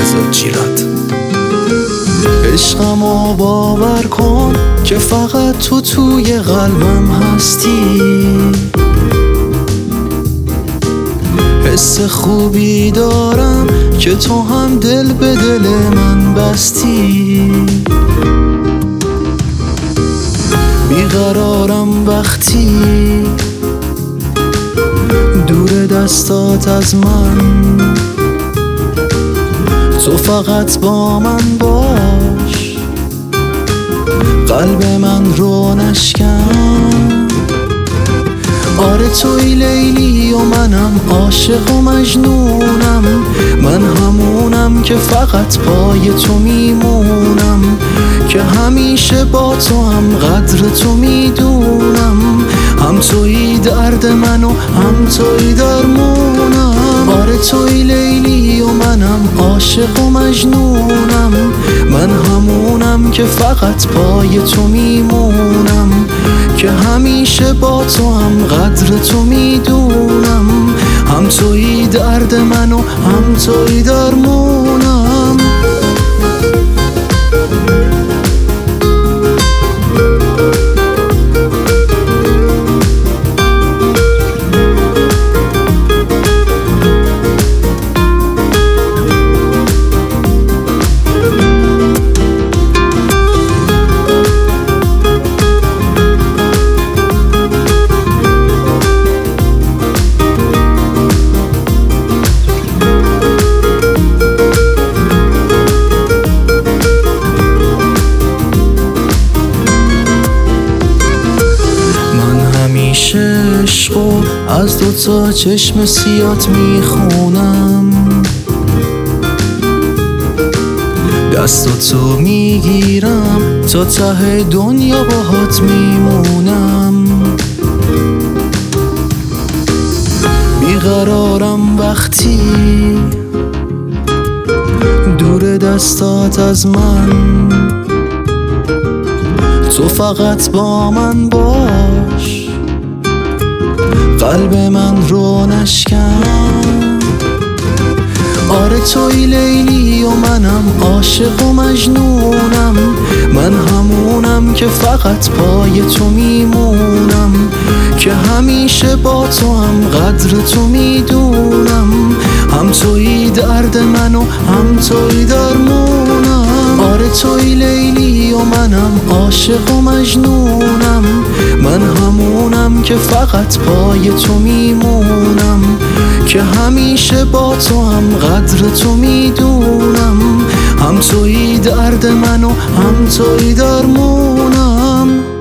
بذار جیرت. عشقمو باور کن که فقط تو توی قلبم هستی. حس خوبی دارم که تو هم دل به دل من بستی. بیقرارم وقتی دور دستات از من، تو فقط با من باش، قلب من رو نشکن. آره توی لیلی و منم عاشق و مجنونم، من همونم که فقط پای تو میمونم، که همیشه با تو هم قدر تو میدونم. هم توی درد من و هم توی درمونم. آره توی لیلی و منم عاشق و مجنونم، من همونم که فقط پای تو میمونم، که همیشه با تو هم قدر تو میدونم. هم توی درد من و هم توی درمونم. عشقو از دوتا چشم سیات میخونم، دستاتو میگیرم تا ته دنیا باهات میمونم. بیقرارم وقتی دور دستات از من، تو فقط با من باش، قلب من رو نشکن. آره توی لیلی و منم عاشق و مجنونم، من همونم که فقط پای تو میمونم، که همیشه با تو هم قدر تو میدونم. هم توی درد من و هم توی درمونم. آره توی لیلی و منم عاشق و مجنونم، من همونم که فقط پای تو میمونم، که همیشه با تو هم قدر تو میدونم. هم توی درد من و هم توی درمونم.